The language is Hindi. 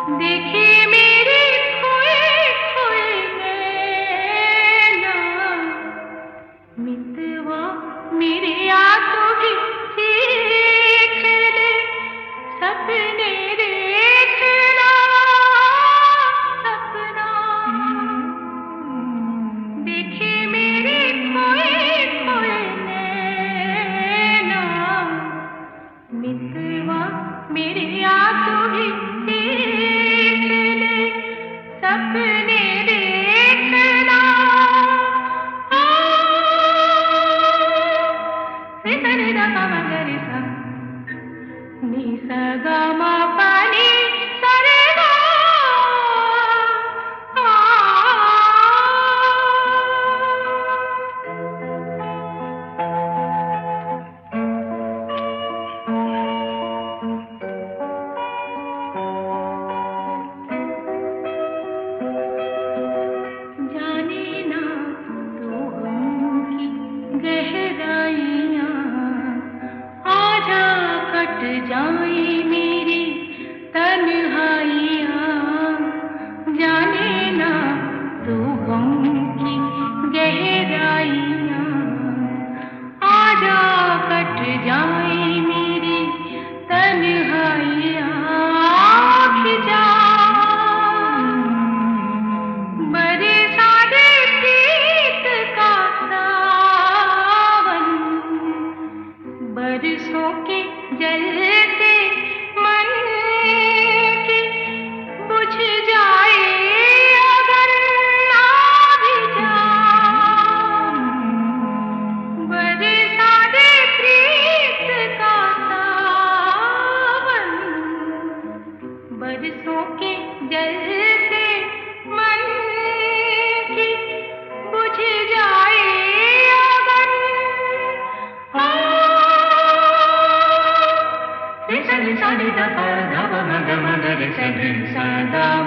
देखे मेरे खोए खोए नैना, मितवा मेरे आंखों भी देख ले, सपने देखना सपना। देखे मेरे खोए खोए नैना, मितवा मेरे आंखों भी देख ले, सपने देखना। आ, रे सा रे गा मा मा गा रे सा, नि सा गा मा पा नि सा रे गा। आ, जाने ना तो गम की गहराइयाँ, आजा कट जाए मेरी तन्हाइयाँ। जाने ना तो गम की गहराइयाँ, आजा कट जाए मेरी तन्हाइयाँ। खिंचा बरसा दे प्रीत का सावन, बरसों के जलते मन की बुझ जाए अगर ना भी जाऊं। बरसा दे प्रीत का सावन, बरसों के जलते मन की बुझ जाए अगर। आ, रे सा रे सा रे दा पा धा पा मा गा मा गा रे सा रे सा दा